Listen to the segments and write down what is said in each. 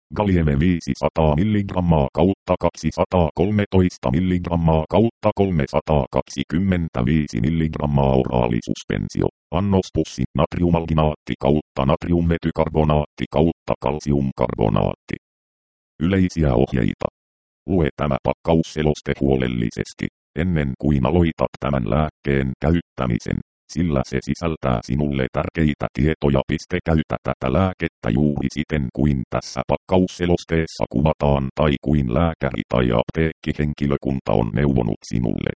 Galieme 500 mg kautta 213 mg kautta 325 mg oraalisuspenssio. Annospussi natriumalginaatti kautta natriummetykarbonaatti kautta kalsiumkarbonaatti. Yleisiä ohjeita. Lue tämä pakkausseloste huolellisesti, ennen kuin aloitat tämän lääkkeen käyttämisen, sillä se sisältää sinulle tärkeitä tietoja. Käytä tätä lääkettä juuri siten kuin tässä pakkausselosteessa kuvataan tai kuin lääkäri tai apteekkihenkilökunta on neuvonut sinulle.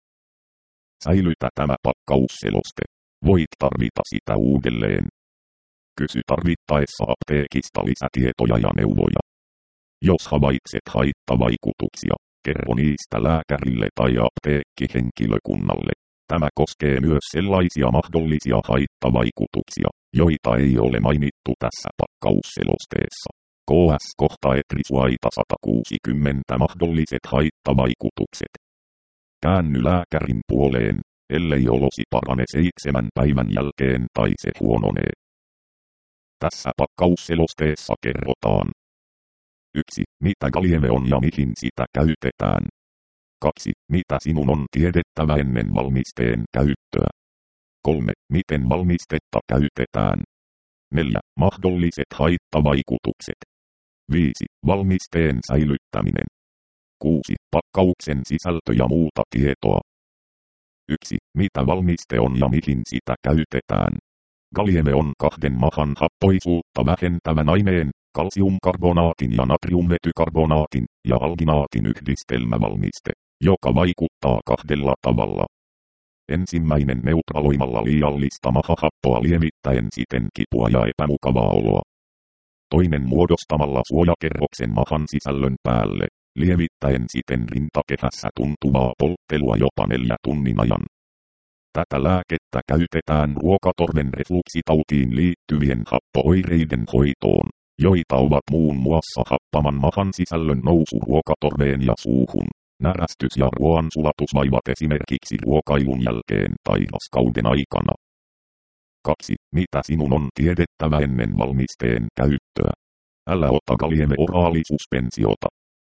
Säilytä tämä pakkausseloste. Voit tarvita sitä uudelleen. Kysy tarvittaessa apteekista lisätietoja ja neuvoja. Jos havaitset haittavaikutuksia, kerro niistä lääkärille tai apteekkihenkilökunnalle. Tämä koskee myös sellaisia mahdollisia haittavaikutuksia, joita ei ole mainittu tässä pakkausselosteessa. KS kohta etrisuaita 160 mahdolliset haittavaikutukset. Käänny lääkärin puoleen, ellei olosi parane 7 päivän jälkeen tai se huononee. Tässä pakkausselosteessa kerrotaan. 1. Mitä Galieme on ja mihin sitä käytetään. 2. Mitä sinun on tiedettävä ennen valmisteen käyttöä. 3. Miten valmistetta käytetään. 4. Mahdolliset haittavaikutukset. 5. Valmisteen säilyttäminen. 6. Pakkauksen sisältö ja muuta tietoa. 1. Mitä valmiste on ja mihin sitä käytetään. Galieme on 2 mahan happoisuutta vähentävän aineen, kalsiumkarbonaatin ja natriummetykarbonaatin ja alginaatin yhdistelmävalmiste, joka vaikuttaa 2 tavalla. Ensimmäinen neutraloimalla liiallista mahahappoa lievittäen siten kipua ja epämukavaa oloa. Toinen muodostamalla suojakerroksen mahan sisällön päälle, lievittäen siten rintakehässä tuntuvaa polttelua jopa 4 tunnin ajan. Tätä lääkettä käytetään ruokatorven refluksitautiin liittyvien happo-oireiden hoitoon, joita ovat muun muassa happaman mahan sisällön nousu ruokatorveen ja suuhun, närästys ja ruoansulatusvaivat esimerkiksi ruokailun jälkeen tai raskauden aikana. 2. Mitä sinun on tiedettävä ennen valmisteen käyttöä? Älä ota Galieme oraalisuspensiota.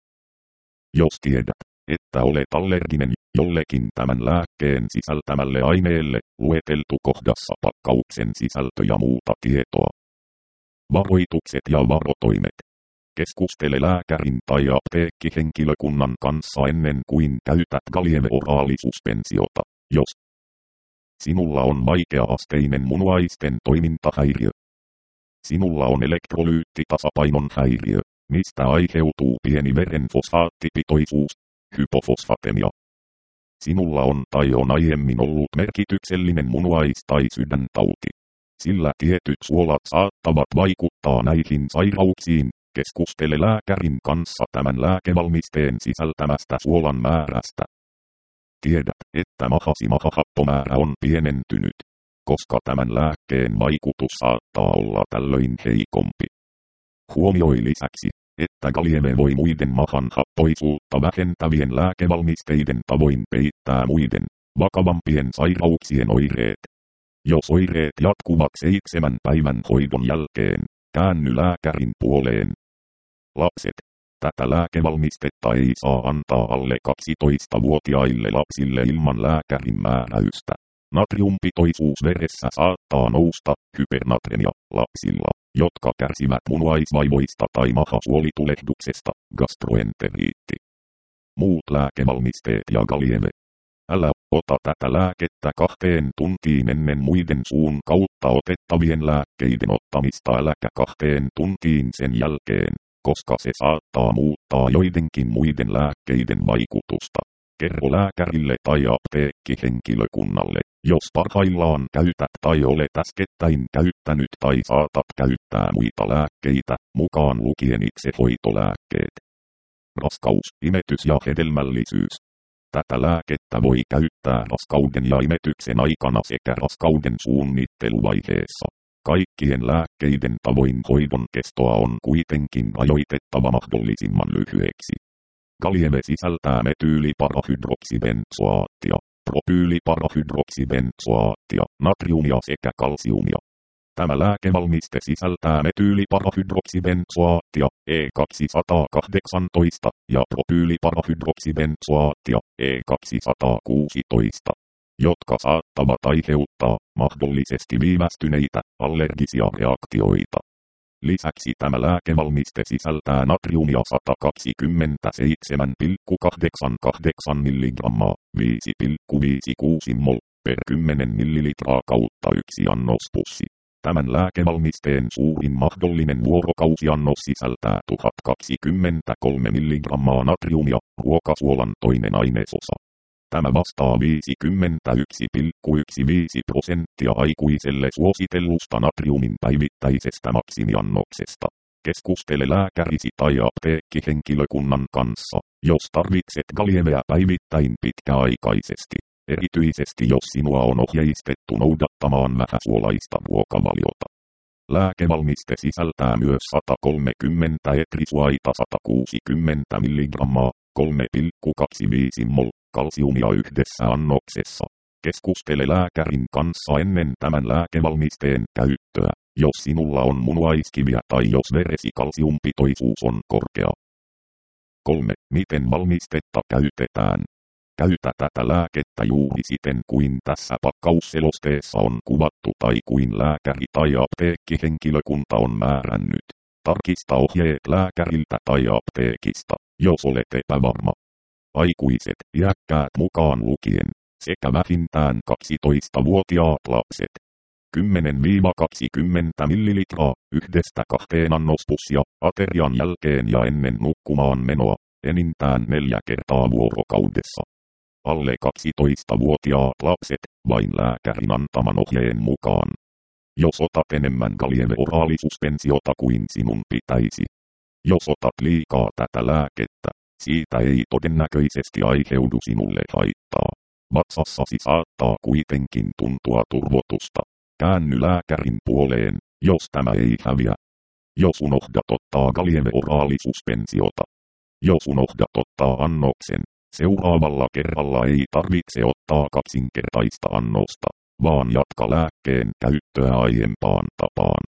Jos tiedät, että olet allerginen jollekin tämän lääkkeen sisältämälle aineelle, lueteltu kohdassa pakkauksen sisältö ja muuta tietoa. Varoitukset ja varotoimet. Keskustele lääkärin tai apteekkihenkilökunnan kanssa ennen kuin käytät Galieme oraalisuspensiota, jos sinulla on vaikea-asteinen munuaisten toimintahäiriö. Sinulla on elektrolyyttitasapainon häiriö, mistä aiheutuu pieni veren fosfaattipitoisuus, hypofosfatemia. Sinulla on tai on aiemmin ollut merkityksellinen munuais- tai sydäntauti. Sillä tietyt suolat saattavat vaikuttaa näihin sairauksiin. Keskustele lääkärin kanssa tämän lääkevalmisteen sisältämästä suolan määrästä. Tiedät, että mahasi mahahappomäärä on pienentynyt, koska tämän lääkkeen vaikutus saattaa olla tällöin heikompi. Huomioi lisäksi, että Galieme voi muiden mahan happoisuutta vähentävien lääkevalmisteiden tavoin peittää muiden, vakavampien sairauksien oireet. Jos oireet jatkuvat 7 päivän hoidon jälkeen, käänny lääkärin puoleen. Lapset. Tätä lääkevalmistetta ei saa antaa alle 12-vuotiaille lapsille ilman lääkärin määräystä. Natriumpitoisuus veressä saattaa nousta, hypernatremia, lapsilla, jotka kärsivät munuaisvaivoista tai mahasuolitulehduksesta, gastroenteriitti. Muut lääkevalmisteet ja Galieme. Älä ota tätä lääkettä 2 tuntiin ennen muiden suun kautta otettavien lääkkeiden ottamista äläkä 2 tuntiin sen jälkeen, koska se saattaa muuttaa joidenkin muiden lääkkeiden vaikutusta. Kerro lääkärille tai apteekkihenkilökunnalle, jos parhaillaan käytät tai olet äskettäin käyttänyt tai saatat käyttää muita lääkkeitä, mukaan lukien itsehoitolääkkeet. Raskaus, imetys ja hedelmällisyys. Tätä lääkettä voi käyttää raskauden ja imetyksen aikana sekä raskauden suunnitteluvaiheessa. Kaikkien lääkkeiden tavoin hoidon kestoa on kuitenkin rajoitettava mahdollisimman lyhyeksi. Galieme sisältää metyyliparahydroksibenzoaattia, propyyliparahydroksibenzoaattia, natriumia sekä kalsiumia. Tämä lääkevalmiste sisältää metyyliparahydroksibenzoaattia E218 ja propyyliparahydroksibenzoaattia E216, jotka saattavat aiheuttaa mahdollisesti viivästyneitä allergisia reaktioita. Lisäksi tämä lääkevalmiste sisältää natriumia 127,88 mg 5,56 mol per 10 ml kautta 1 annospussi. Tämän lääkevalmisteen suurin mahdollinen vuorokausiannos sisältää 1023 mg natriumia, ruokasuolan toinen ainesosa. Tämä vastaa 51,15% aikuiselle suositellusta natriumin päivittäisestä maksimiannoksesta. Keskustele lääkärisi tai apteekkihenkilökunnan kanssa, jos tarvitset galieveä päivittäin pitkäaikaisesti. Erityisesti jos sinua on ohjeistettu noudattamaan vähäsuolaista ruokavaliota. Lääkevalmiste sisältää myös 130 etrisuaita 160 mg 3,25 mol kalsiumia yhdessä annoksessa. Keskustele lääkärin kanssa ennen tämän lääkevalmisteen käyttöä, jos sinulla on munuaiskiviä tai jos veresi kalsiumpitoisuus on korkea. 3. Miten valmistetta käytetään? Käytä tätä lääkettä juuri siten kuin tässä pakkausselosteessa on kuvattu tai kuin lääkäri tai apteekkihenkilökunta on määrännyt. Tarkista ohjeet lääkäriltä tai apteekista, jos olet epävarma. Aikuiset, iäkkäät mukaan lukien, sekä vähintään 12-vuotiaat lapset. 10-20 ml yhdestä 2 annospussia aterian jälkeen ja ennen nukkumaan menoa, enintään 4 kertaa vuorokaudessa. Alle 12-vuotiaat lapset, vain lääkärin antaman ohjeen mukaan. Jos otat enemmän Galieve-oraalisuspensiota kuin sinun pitäisi. Jos otat liikaa tätä lääkettä, siitä ei todennäköisesti aiheudu sinulle haittaa. Vatsassasi saattaa kuitenkin tuntua turvotusta. Käänny lääkärin puoleen, jos tämä ei häviä. Jos unohdat ottaa Galieve-oraalisuspensiota. Jos unohdat ottaa annoksen, seuraavalla kerralla ei tarvitse ottaa kaksinkertaista annosta, vaan jatka lääkkeen käyttöä aiempaan tapaan.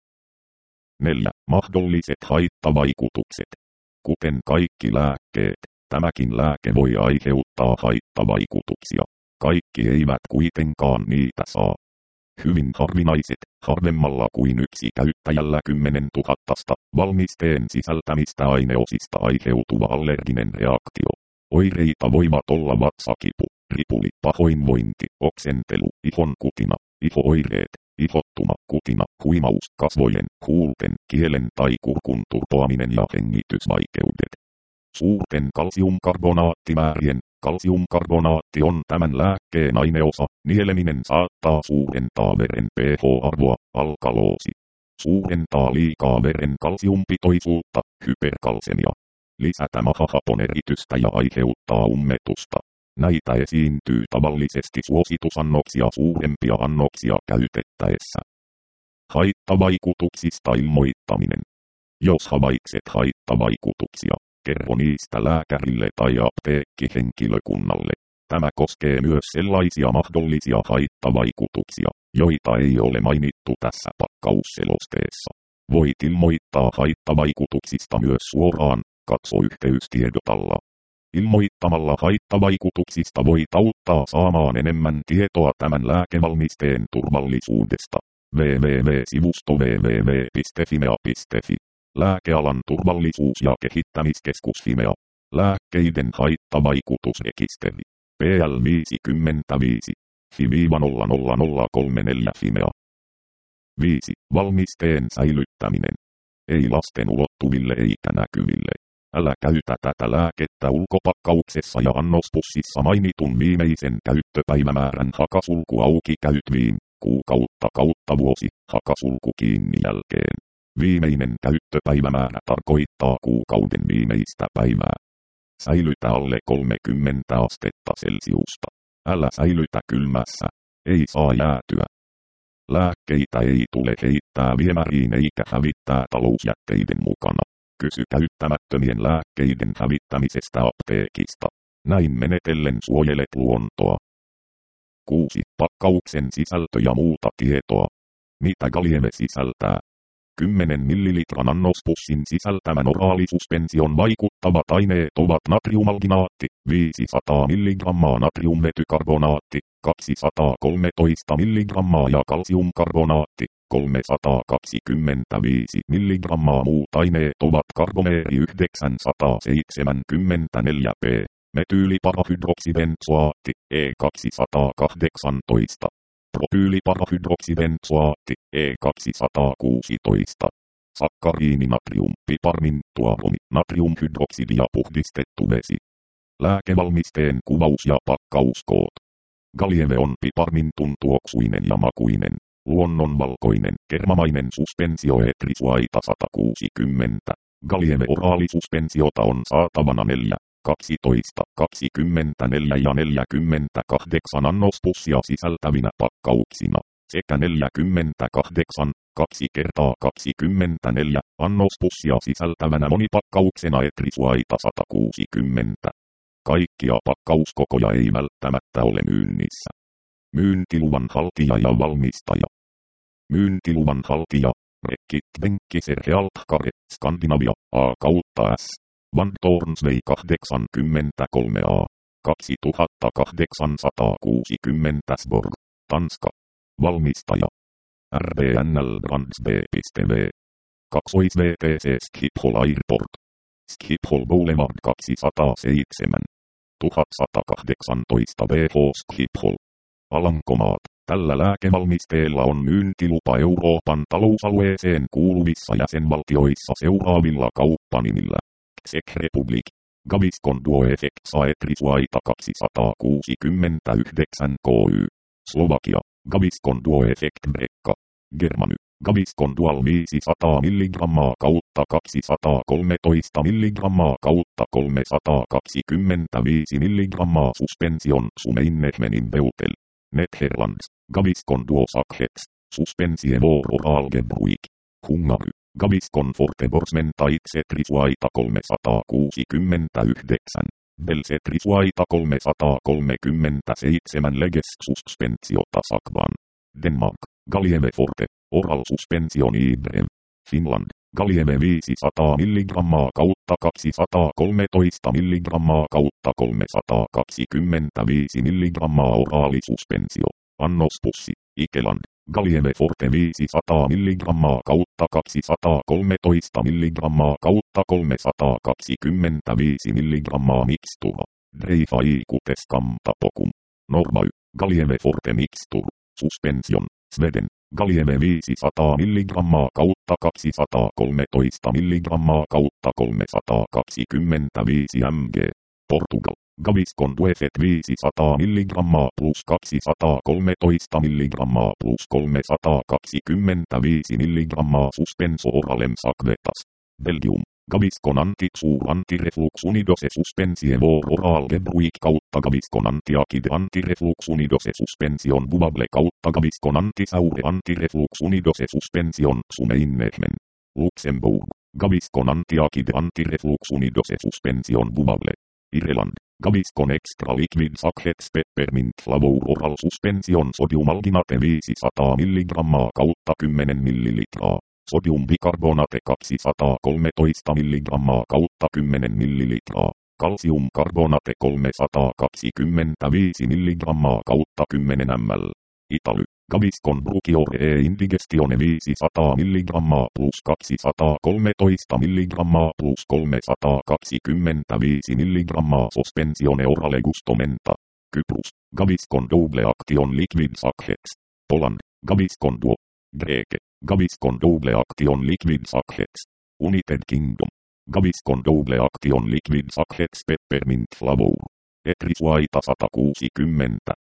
4. Mahdolliset haittavaikutukset. Kuten kaikki lääkkeet, tämäkin lääke voi aiheuttaa haittavaikutuksia. Kaikki eivät kuitenkaan niitä saa. Hyvin harvinaiset, harvemmalla kuin yksi käyttäjällä 10 000 valmisteen sisältämistä aineosista aiheutuva allerginen reaktio. Oireita voivat olla vatsakipu, ripuli, pahoinvointi, oksentelu, ihon kutina, iho-oireet, ihottuma, kutina, huimaus, kasvojen, huulten, kielen tai kurkun turpoaminen ja hengitysvaikeudet. Suurten kalsiumkarbonaattimäärien. Kalsiumkarbonaatti on tämän lääkkeen aineosa, nieleminen saattaa suurentaa veren pH-arvoa, alkaloosi. Suurentaa liikaa veren kalsiumpitoisuutta, hyperkalsemia. Lisätä mahahapon eritystä ja aiheuttaa ummetusta. Näitä esiintyy tavallisesti suositusannoksia suurempia annoksia käytettäessä. Haittavaikutuksista ilmoittaminen. Jos havaitset haittavaikutuksia, kerro niistä lääkärille tai apteekkihenkilökunnalle. Tämä koskee myös sellaisia mahdollisia haittavaikutuksia, joita ei ole mainittu tässä pakkausselosteessa. Voit ilmoittaa haittavaikutuksista myös suoraan, katso yhteystiedotalla. Ilmoittamalla haittavaikutuksista voit auttaa saamaan enemmän tietoa tämän lääkevalmisteen turvallisuudesta. www.sivusto www.fimea.fi. Lääkealan turvallisuus- ja kehittämiskeskus Fimea. Lääkkeiden haittavaikutusrekisteri. PL 55. FI-00034 Fimea. 5. Valmisteen säilyttäminen. Ei lasten ulottuville eikä näkyville. Älä käytä tätä lääkettä ulkopakkauksessa ja annospussissa mainitun viimeisen käyttöpäivämäärän hakasulku auki käyt kuukautta kautta vuosi hakasulku kiinni jälkeen. Viimeinen käyttöpäivämäärä tarkoittaa kuukauden viimeistä päivää. Säilytä alle 30 astetta Celsiusta. Älä säilytä kylmässä. Ei saa jäätyä. Lääkkeitä ei tule heittää viemäriin eikä hävittää talousjätteiden mukana. Kysy käyttämättömien lääkkeiden hävittämisestä apteekista. Näin menetellen suojelet luontoa. 6. Pakkauksen sisältö ja muuta tietoa. Mitä Galieve sisältää? 10 ml annospussin sisältämän oraalisuspension vaikuttavat aineet ovat natriumalginaatti, 500 mg natriumvetykarbonaatti, 213 mg ja kalsiumkarbonaatti, 325 mg. Muut aineet ovat karbomeeri 974p, metyyliparahydroksibenzoaatti, E218, propyyliparahydroksibenzoaatti, E216, sakkariininatrium, piparminttuaromi, natriumhydroksidi ja puhdistettu vesi. Lääkevalmisteen kuvaus ja pakkauskoot. Galieve on piparmintun tuoksuinen ja makuinen, luonnonvalkoinen, kermamainen suspensio etrisuaita 160. Galieve oraalisuspensiota on saatavana 4, 12, 24 ja 48 annospussia sisältävinä pakkauksina, sekä 48, 2 kertaa 24 annospussia sisältävänä monipakkauksena etrisuaita 160. Kaikkia pakkauskokoja ei välttämättä ole myynnissä. Myyntiluvan haltija ja valmistaja. Myyntiluvan haltija, Reckitt Benckiser Healthcare, Skandinavia, A/S. Van Tornsvej 83A, 2860 Sborg, Tanska. Valmistaja. RBNL Brandsb.v. VTC Schiphol Airport. Schiphol Boulevard 207. 1118 BH Schiphol. Alankomaat. Tällä lääkevalmisteella on myyntilupa Euroopan talousalueeseen kuuluvissa jäsenvaltioissa seuraavilla kauppanimillä. Czech Republic. Gaviscon Duo Effects Etrisuaita 269 KY. Slovakia. Gaviscon Duo Effect Brekka. Germany. Gaviscon Dual 500 mg kautta 213 mg kautta 325 mg suspension Sumeinehmenin Beutel. Netherlands. Gaviscon Duo Sachets. Suspensie voor oral gebruik. Hungary. Gaviscon Forte Borsmentait Etrisuaita 369. Belsetrisuaita 337 Leges suspensiota Sakvan. Denmark. Galieve Forte. Oral suspension Ibrev. Finland. Galieve 500 mg kautta 213 mg kautta 325 mg oraalisuspensio. Annospussi. Ikeland. Galieve Forte 500 mg kautta 213 mg kautta 325 mg mixtura. Dreifai kutes Kamptapokum. Norvay. Galieve Forte Mixtur. Suspension. Sweden. Galieve 500 mg kautta 213 mg kautta 325 mg. Portugal. Gaviscon Duefet 500 mg plus 213 mg plus 325 mg suspenso oralem sakvetas. Belgium. Gaviscon Antixur Antirefluxunidose suspensie voor oral gebruik kautta Gaviscon Antiakide Antirefluxunidose suspension bubable kautta Gaviscon Antisaure Antirefluxunidose suspension Sumeinnehmen. Luxemburg. Gaviscon Antiakide Antirefluxunidose suspension bubable. Ireland. Gaviscon Extra Liquid Sachets Peppermint Flavor Oral Suspension Sodiumalginate 500 mg kautta 10 ml. Sodium bicarbonate 213 mg kautta 10 ml. Calcium carbonate 325 mg kautta 10 ml. Italy. Gaviscon Bruchiore e Indigestione 500 mg plus 213 mg plus 325 mg Suspensione Orale Gustomenta. Kyprus. Gaviscon Double Action Liquid Sachets. Poland. Gaviscon Duo. Greke. Gaviscon Double Action Liquid Sachets. United Kingdom. Gaviscon Double Action Liquid Sachets Peppermint Flavor. Etrisuaita 160.